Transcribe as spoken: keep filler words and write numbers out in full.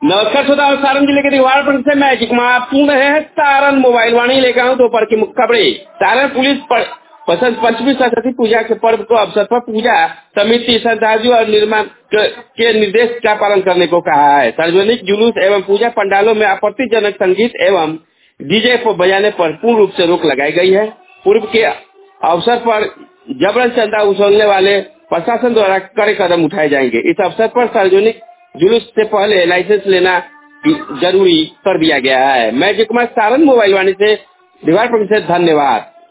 नमस्कार श्रोता, सारण जिले के दीवार पर से मैं जिक्मा आप सुन रहे हैं सारण मोबाइल वाणी लेकर आऊँ दोपहर की मुख्य खबरें। सारण पुलिस बसंत पंचमी सरस्वती पूजा के पर्व को अवसर पर पूजा समिति श्रद्धालुओं और निर्माण के निर्देश का पालन करने को कहा है। सार्वजनिक जुलूस एवं पूजा पंडालों में आपत्तिजनक संगीत एवं डीजे को बजाने पर पूर्ण रूप से रोक लगाई गई है। पूर्व के अवसर पर जबरन चंदा वसूलने वाले प्रशासन द्वारा कड़े कदम उठाए जाएंगे। इस अवसर पर सार्वजनिक जुलूस से पहले लाइसेंस लेना जरूरी कर दिया गया है। मैं जिक्मा सारण मोबाइल वाणी से दीवार पर से धन्यवाद।